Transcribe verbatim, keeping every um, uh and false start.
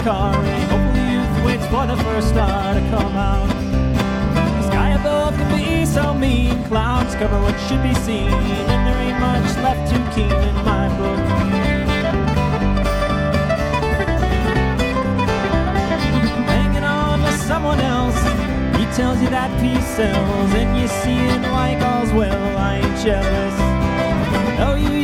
carring. Hopefully youth waits for the first star to come out. The sky above can be so mean, clouds cover what should be seen, and there ain't much left to keen in my book. Hanging on to someone else, he tells you that peace sells, and you see it like all's well. I ain't jealous. Oh, you